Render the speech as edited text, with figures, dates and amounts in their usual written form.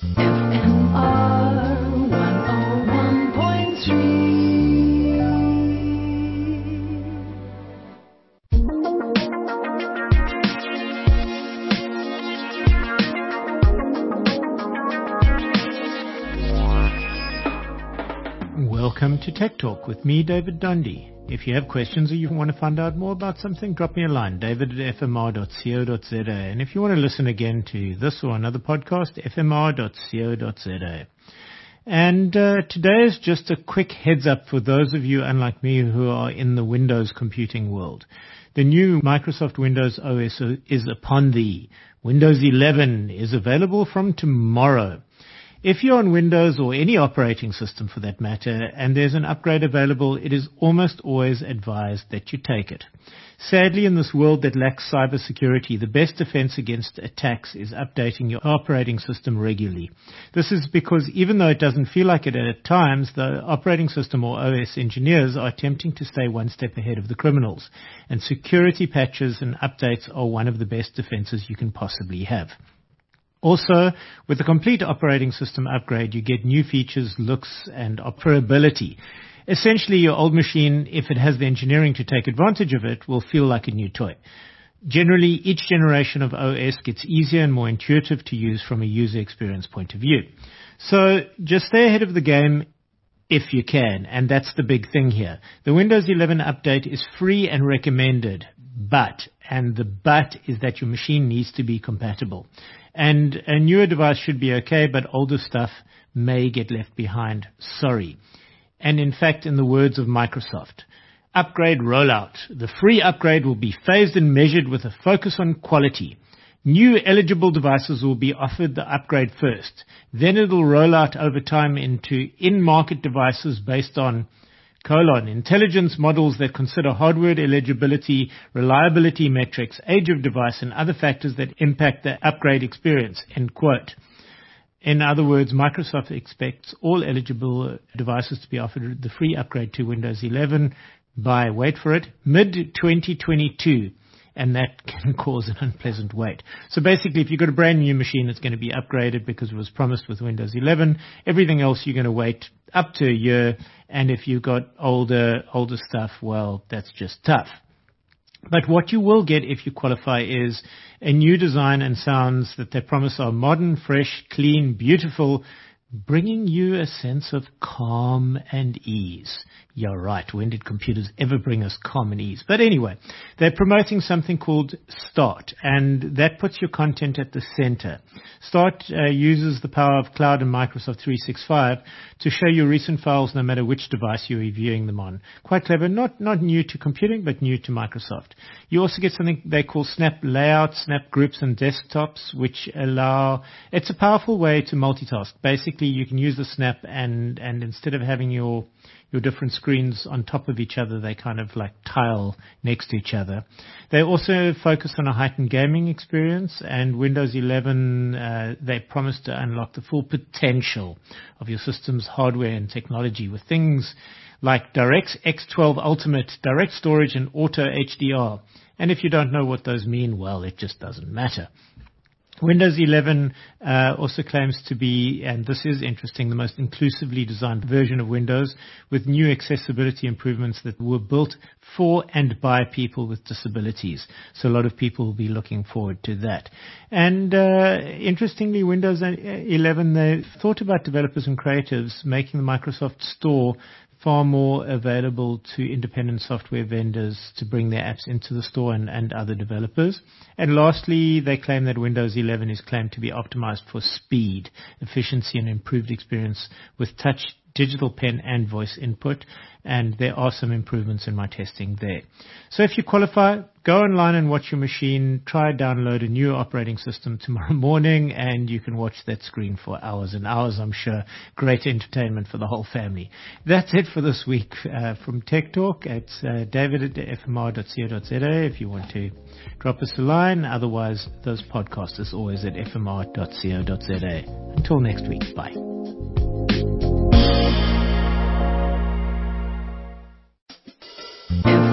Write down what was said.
Welcome to Tech Talk with me, David Dundee. If you have questions or you want to find out more about something, drop me a line, david@fmr.co.za. And if you want to listen again to this or another podcast, fmr.co.za. And today is just a quick heads up for those of you, unlike me, who are in the Windows computing world. The new Microsoft Windows OS is upon thee. Windows 11 is available from tomorrow. If you're on Windows or any operating system for that matter, and there's an upgrade available, it is almost always advised that you take it. Sadly, in this world that lacks cybersecurity, the best defense against attacks is updating your operating system regularly. This is because even though it doesn't feel like it at times, the operating system or OS engineers are attempting to stay one step ahead of the criminals, and security patches and updates are one of the best defenses you can possibly have. Also, with the complete operating system upgrade, you get new features, looks, and operability. Essentially, your old machine, if it has the engineering to take advantage of it, will feel like a new toy. Generally, each generation of OS gets easier and more intuitive to use from a user experience point of view. So, just stay ahead of the game if you can, and that's the big thing here. The Windows 11 update is free and recommended, and the but is that your machine needs to be compatible. And a newer device should be okay, but older stuff may get left behind. Sorry. And in fact, in the words of Microsoft, upgrade rollout. The free upgrade will be phased and measured with a focus on quality. New eligible devices will be offered the upgrade first. Then it'll roll out over time into in-market devices based on intelligence models that consider hardware eligibility, reliability metrics, age of device, and other factors that impact the upgrade experience, end quote. In other words, Microsoft expects all eligible devices to be offered the free upgrade to Windows 11 by, wait for it, mid-2022. And that can cause an unpleasant wait. So basically, if you've got a brand new machine, it's going to be upgraded because it was promised with Windows 11. Everything else, you're going to wait up to a year. And if you've got older stuff, well, that's just tough. But what you will get if you qualify is a new design and sounds that they promise are modern, fresh, clean, beautiful, bringing you a sense of calm and ease. Yeah, right. When did computers ever bring us calm and ease? But anyway, they're promoting something called Start, and that puts your content at the center. Start uses the power of cloud and Microsoft 365 to show you recent files no matter which device you're viewing them on. Quite clever. Not new to computing, but new to Microsoft. You also get something they call Snap Layout, Snap Groups, and Desktops, which it's a powerful way to multitask. Basically, you can use the Snap and instead of having your different screens on top of each other, they kind of like tile next to each other. They also focus on a heightened gaming experience, and Windows 11, they promise to unlock the full potential of your system's hardware and technology with things like DirectX 12 Ultimate, Direct Storage, and Auto HDR. And if you don't know what those mean, well, it just doesn't matter. Windows 11 also claims to be, and this is interesting, the most inclusively designed version of Windows with new accessibility improvements that were built for and by people with disabilities. So a lot of people will be looking forward to that. And interestingly, Windows 11, they thought about developers and creatives making the Microsoft Store far more available to independent software vendors to bring their apps into the store and other developers. And lastly, they claim that Windows 11 is claimed to be optimized for speed, efficiency, and improved experience with touch, digital pen, and voice input. And there are some improvements in my testing there. So if you qualify, go online and watch your machine. Try download a new operating system tomorrow morning, and you can watch that screen for hours and hours, I'm sure. Great entertainment for the whole family. That's it for this week from Tech Talk. It's david@fmr.co.za if you want to drop us a line. Otherwise, those podcasts is always at fmr.co.za. Until next week, bye. If